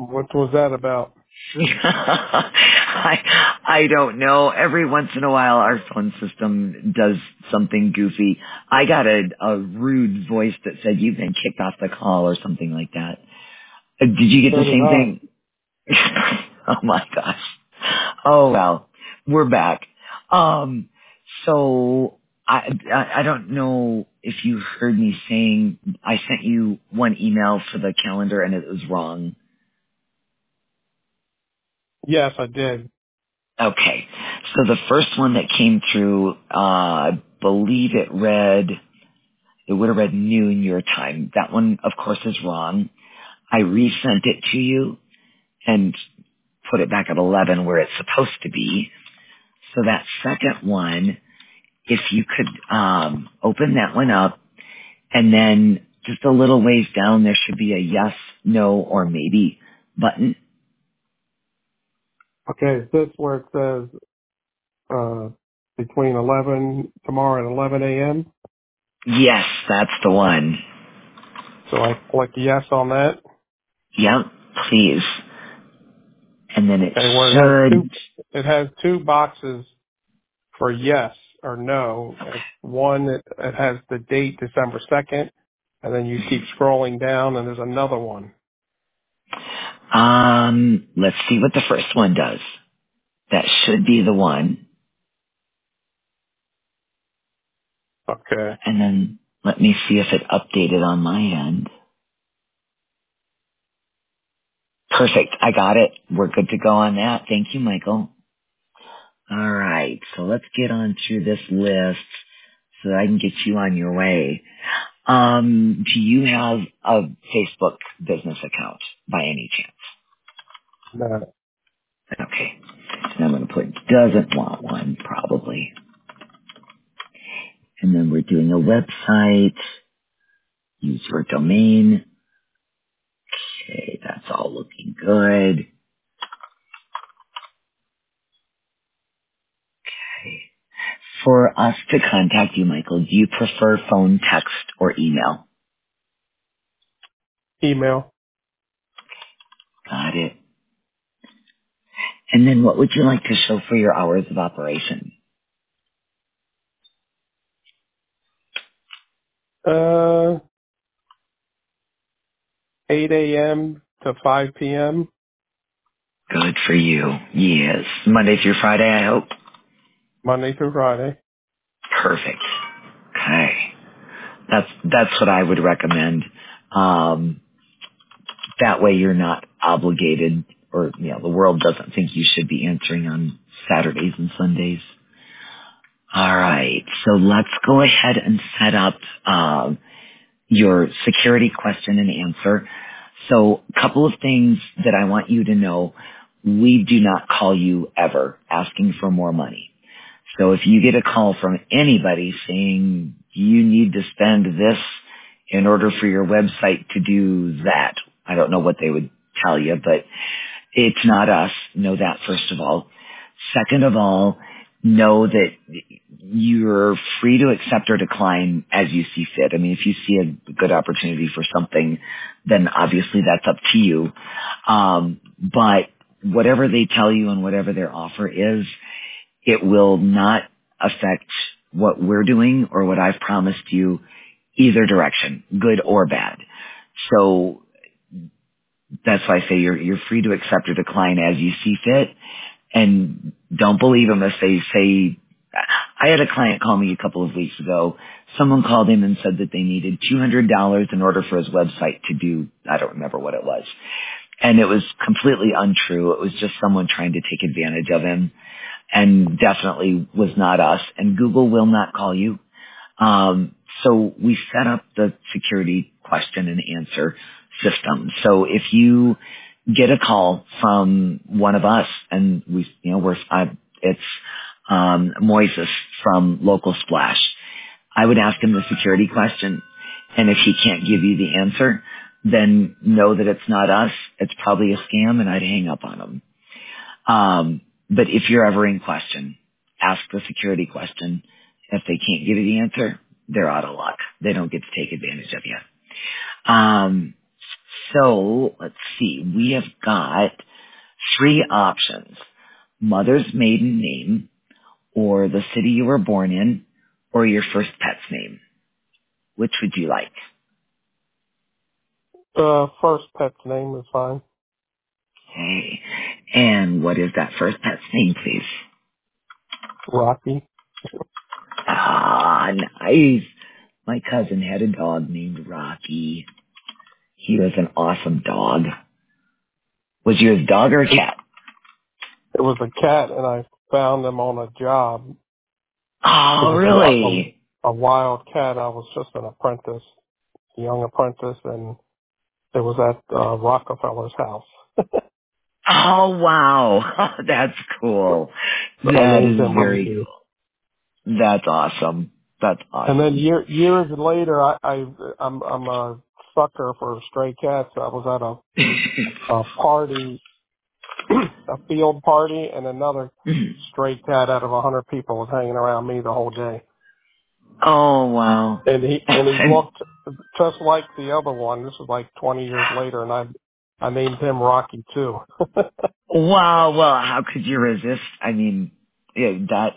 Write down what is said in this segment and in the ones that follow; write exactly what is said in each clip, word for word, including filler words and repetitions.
What was that about? I I don't know. Every once in a while, our phone system does something goofy. I got a, a rude voice that said you've been kicked off the call or something like that. Uh, Did you get So the did same I. thing? Oh my gosh. Oh well, we're back. Um, so I, I I don't know if you heard me saying I sent you one email for the calendar and it was wrong. Yes, I did. Okay. So the first one that came through, uh, I believe it read, it would have read noon your time. That one, of course, is wrong. I resent it to you and put it back at eleven where it's supposed to be. So that second one, if you could, um, open that one up and then just a little ways down, there should be a yes, no, or maybe button. Okay, is this where it says uh, between eleven tomorrow and eleven a.m.? Yes, that's the one. So I click yes on that. Yep, please. And then it Okay, where it has two, should. it has two boxes for yes or no. It's one that it has the date December second, and then you keep scrolling down, and there's another one. Um, let's see what the first one does. That should be the one. Okay. And then let me see if it updated on my end. Perfect. I got it. We're good to go on that. Thank you, Michael. All right. So let's get on through this list so that I can get you on your way. Um, do you have a Facebook business account by any chance? No. Okay. And I'm going to put doesn't want one, probably. And then we're doing a website, user domain. Okay, that's all looking good. Okay. For us to contact you, Michael, do you prefer phone, text, or email? Email. Got it. And then what would you like to show for your hours of operation? Uh, eight a.m. to five p.m. Good for you. Yes. Monday through Friday, I hope? Monday through Friday. Perfect. Okay. That's, that's what I would recommend. Um, that way you're not obligated or, you know, the world doesn't think you should be answering on Saturdays and Sundays. All right. So let's go ahead and set up, um, your security question and answer. So a couple of things that I want you to know. We do not call you ever asking for more money. So if you get a call from anybody saying you need to spend this in order for your website to do that, I don't know what they would tell you, but it's not us. Know that first of all. Second of all, know that you're free to accept or decline as you see fit. I mean, if you see a good opportunity for something, then obviously that's up to you. Um, but whatever they tell you and whatever their offer is, it will not affect what we're doing or what I've promised you either direction, good or bad. So that's why I say you're, you're free to accept or decline as you see fit. And don't believe them if they say, I had a client call me a couple of weeks ago. Someone called him and said that they needed two hundred dollars in order for his website to do, I don't remember what it was. And it was completely untrue. It was just someone trying to take advantage of him and definitely was not us. And Google will not call you. Um, so we set up the security question and answer system. So if you get a call from one of us, and we, you know, we're, I, it's um, Moises from Local Splash, I would ask him the security question, and if he can't give you the answer, then know that it's not us. It's probably a scam, and I'd hang up on him. Um, but if you're ever in question, ask the security question. If they can't give you the answer, they're out of luck. They don't get to take advantage of you. Um, So let's see. We have got three options: mother's maiden name, or the city you were born in, or your first pet's name. Which would you like? Uh, first pet's name is fine. Okay. And what is that first pet's name, please? Rocky. Ah, nice. My cousin had a dog named Rocky. He was an awesome dog. Was you his dog or a cat? It was a cat, and I found him on a job. It Oh, was really? a, a, a wild cat. I was just an apprentice, a young apprentice, and it was at uh, Rockefeller's house. Oh, wow. That's cool. So I That named is him very Rocky. cool. That's awesome. That's And then awesome. year, years later, I, I I'm I'm a sucker for stray cats. I was at a, a party, a field party, and another stray cat out of a hundred people was hanging around me the whole day. Oh, wow. And he and he looked just like the other one. This was like twenty years later, and I I named him Rocky too. Wow, well, how could you resist? I mean, yeah, that,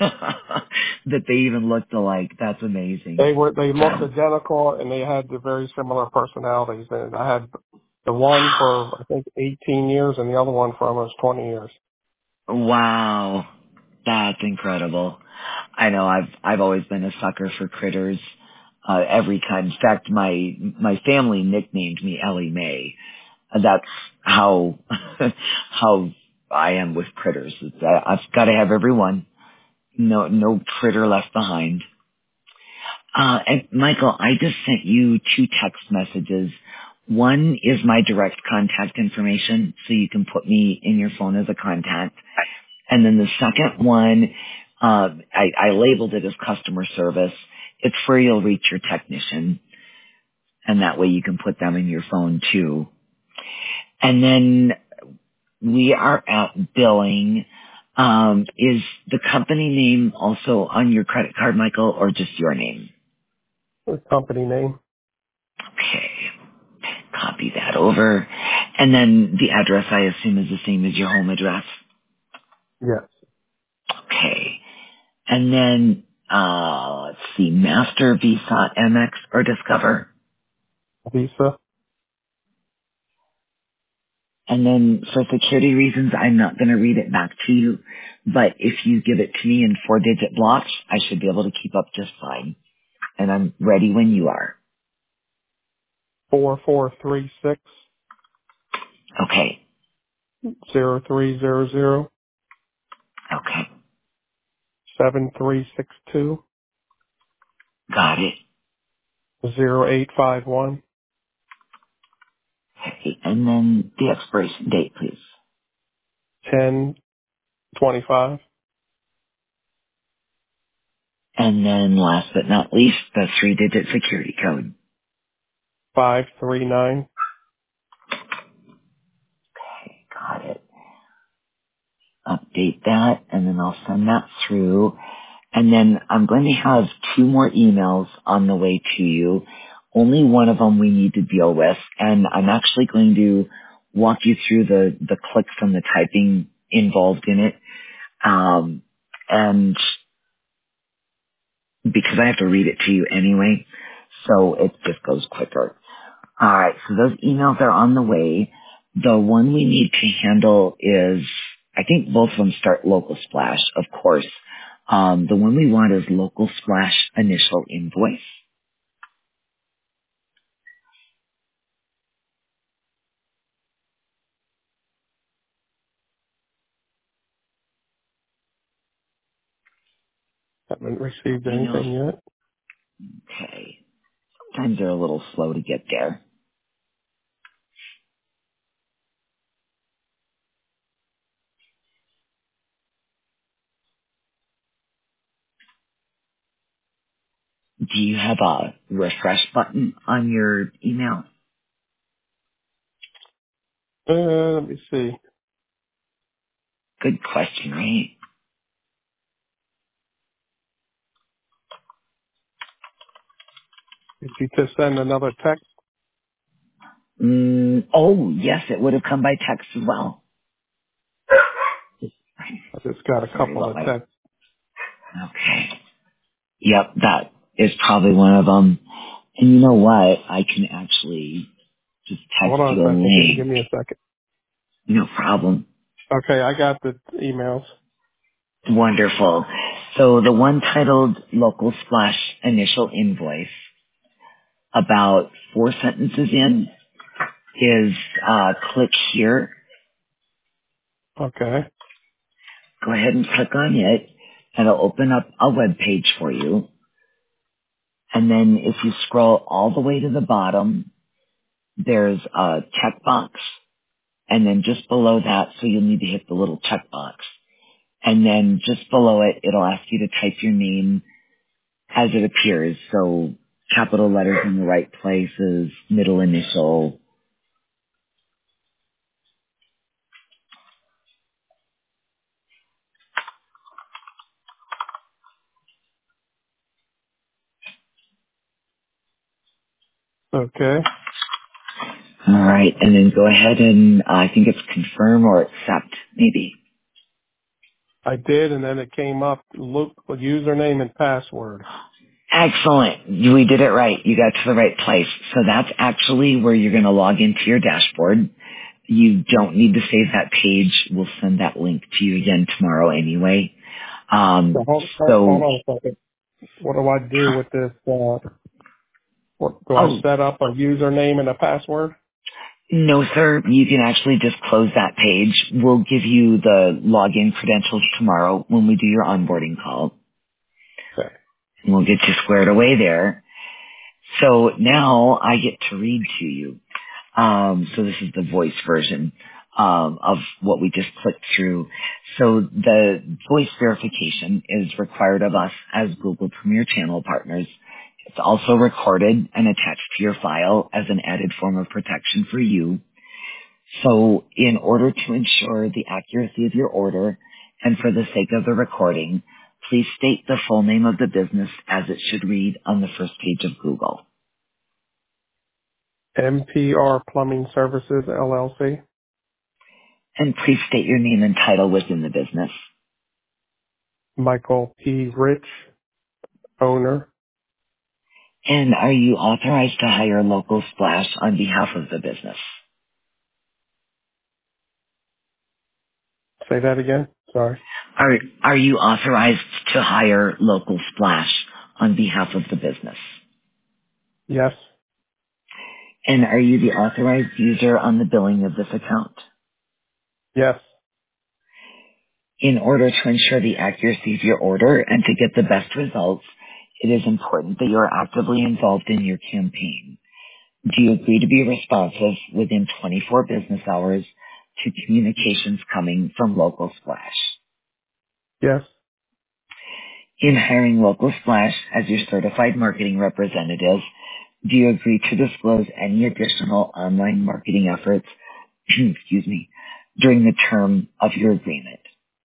that they even looked alike. That's amazing. They were they looked So, identical, and they had the very similar personalities. And I had the one for I think eighteen years, and the other one for almost twenty years. wow. That's incredible. I know I've, I've always been a sucker for critters, uh, every kind. In fact, my, my family nicknamed me Ellie Mae. And that's how, how I am with critters. It's, I, I've got to have every one. No, no critter left behind. Uh, and Michael, I just sent you two text messages. One is my direct contact information, so you can put me in your phone as a contact. And then the second one, uh, I, I labeled it as customer service. It's where you'll reach your technician, and that way you can put them in your phone too. And then we are at billing. Um, is the company name also on your credit card, Michael, or just your name? The company name? Okay. Copy that over. And then the address, I assume, is the same as your home address. Yes. Okay. And then, uh, let's see, Master, Visa, Amex, or Discover. Visa. And then for security reasons, I'm not going to read it back to you. But if you give it to me in four-digit blocks, I should be able to keep up just fine. And I'm ready when you are. Four four three six Okay. zero three zero zero Okay. seven three six two Got it. zero eight five one Okay. And then the expiration date, please. ten twenty five And then last but not least, the three-digit security code. five three nine. Okay, got it. Update that, and then I'll send that through. And then I'm going to have two more emails on the way to you. Only one of them we need to deal with, and I'm actually going to walk you through the, the clicks and the typing involved in it. Um, and because I have to read it to you anyway, so it just goes quicker. All right, so those emails are on the way. The one we need to handle is, I think both of them start local splash, of course. Um, the one we want is local splash initial invoice. Haven't received You know, anything yet. okay. Sometimes they're a little slow to get there. Do you have a refresh button on your email? Uh, let me see. Good question, right? Did you just send another text? Mm, oh, yes, it would have come by text as well. I just got a Sorry couple about of my... texts. Okay. Yep, that is probably one of them. And you know what? I can actually just Hold text on a you a second. Give, link. give me a second. No problem. Okay, I got the emails. Wonderful. So the one titled Local Splash Initial Invoice, about four sentences in, is uh, click here. Okay. Go ahead and click on it, and it'll open up a web page for you. And then if you scroll all the way to the bottom, there's a checkbox, and then just below that, so you'll need to hit the little checkbox. And then just below it, it'll ask you to type your name as it appears. So capital letters in the right places, middle initial. Okay. All right. And then go ahead and uh, I think it's confirm or accept, maybe. I did, and then it came up, look, username and password. Excellent. We did it right. You got to the right place. So that's actually where you're going to log into your dashboard. You don't need to save that page. We'll send that link to you again tomorrow anyway. So Um, hold, hold, hold so, on a second. What do I do with this? Uh, what, do I oh, set up a username and a password? no, sir. You can actually just close that page. We'll give you the login credentials tomorrow when we do your onboarding call. Okay. And we'll get you squared away there. So now I get to read to you. Um, so this is the voice version um, of what we just clicked through. So the voice verification is required of us as Google Premier Channel partners. It's also recorded and attached to your file as an added form of protection for you. So in order to ensure the accuracy of your order and for the sake of the recording, please state the full name of the business as it should read on the first page of Google. M P R Plumbing Services, L L C. And please state your name and title within the business. Michael P. Rich, owner. And are you authorized to hire Local Splash on behalf of the business? Say that again. Sorry. Are, are you authorized to hire Local Splash on behalf of the business? Yes. And are you the authorized user on the billing of this account? Yes. In order to ensure the accuracy of your order and to get the best results, it is important that you are actively involved in your campaign. Do you agree to be responsive within twenty-four business hours to communications coming from Local Splash? Yes. In hiring Local Splash as your certified marketing representative, do you agree to disclose any additional online marketing efforts, excuse me, during the term of your agreement?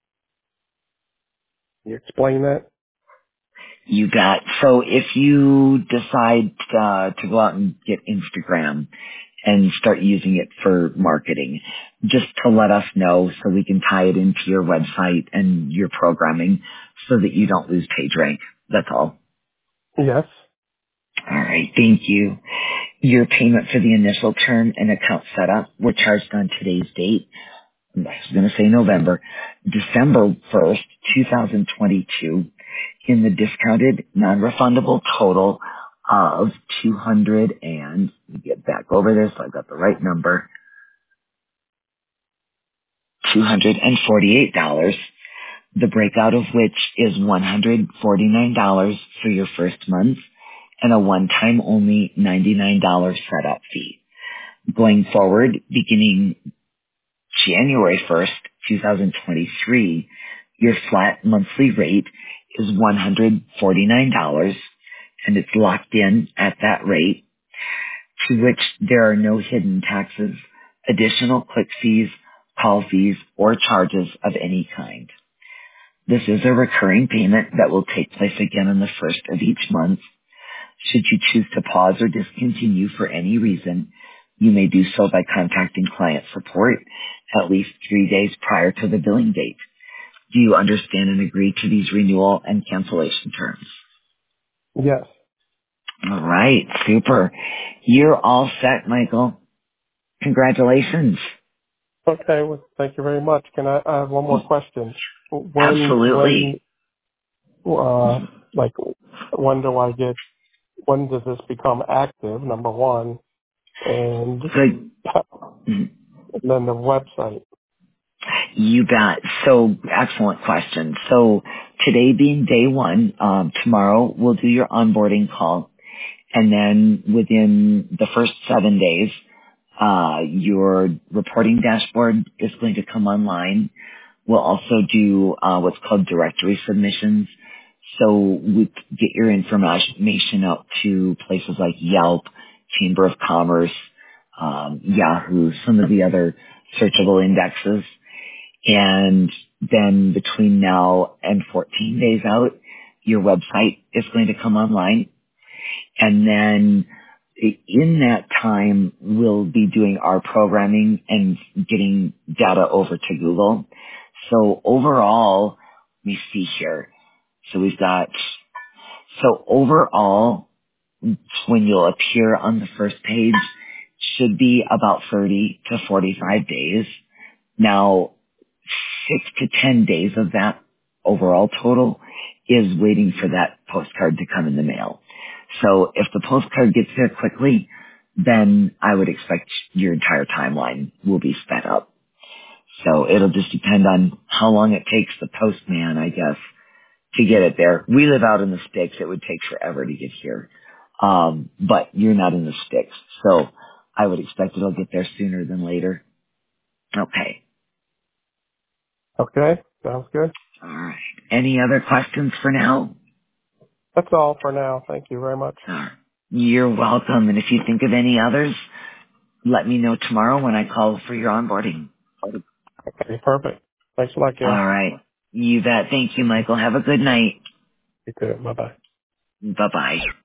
You explain that? You got, so if you decide uh, to go out and get Instagram and start using it for marketing, just to let us know so we can tie it into your website and your programming so that you don't lose page rank. That's all. Yes. All right, thank you. Your payment for the initial term and account setup were charged on today's date. I was going to say November, December first, twenty twenty-two, in the discounted non-refundable total of two hundred and, let me get back over there so I got the right number, two hundred forty-eight dollars, the breakout of which is one hundred forty-nine dollars for your first month and a one-time only ninety-nine dollars setup fee. Going forward, beginning January first, twenty twenty-three, your flat monthly rate is one hundred forty-nine dollars and it's locked in at that rate, to which there are no hidden taxes, additional click fees, call fees, or charges of any kind. This is a recurring payment that will take place again on the first of each month. Should you choose to pause or discontinue for any reason, You may do so by contacting client support at least three days prior to the billing date. Do you understand and agree to these renewal and cancellation terms? Yes. All right, super. You're all set, Michael. Congratulations. Okay. Well, thank you very much. Can I, I have one more question? When, when, Absolutely. uh, like, when do I get, when does this become active? Number one. And Good. then the website. You bet. So, excellent question. So, today being day one, um, tomorrow we'll do your onboarding call. And then within the first seven days, uh, your reporting dashboard is going to come online. We'll also do uh, what's called directory submissions. So we get your information up to places like Yelp, Chamber of Commerce, um, Yahoo, some of the other searchable indexes. And then between now and fourteen days out, your website is going to come online. And then in that time, we'll be doing our programming and getting data over to Google. So overall, let me see here. So we've got, so overall, when you'll appear on the first page, should be about thirty to forty-five days. Now, six to ten days of that overall total is waiting for that postcard to come in the mail. So if the postcard gets there quickly, then I would expect your entire timeline will be sped up. So it'll just depend on how long it takes the postman, I guess, to get it there. We live out in the sticks. It would take forever to get here. Um, but you're not in the sticks. So I would expect it'll get there sooner than later. Okay. Okay. Sounds good. All right. Any other questions for now? That's all for now. Thank you very much. All right. You're welcome. And if you think of any others, let me know tomorrow when I call for your onboarding. Okay. Perfect. Thanks a lot, Gail. All right. You bet. Thank you, Michael. Have a good night. You too. Bye bye. Bye-bye.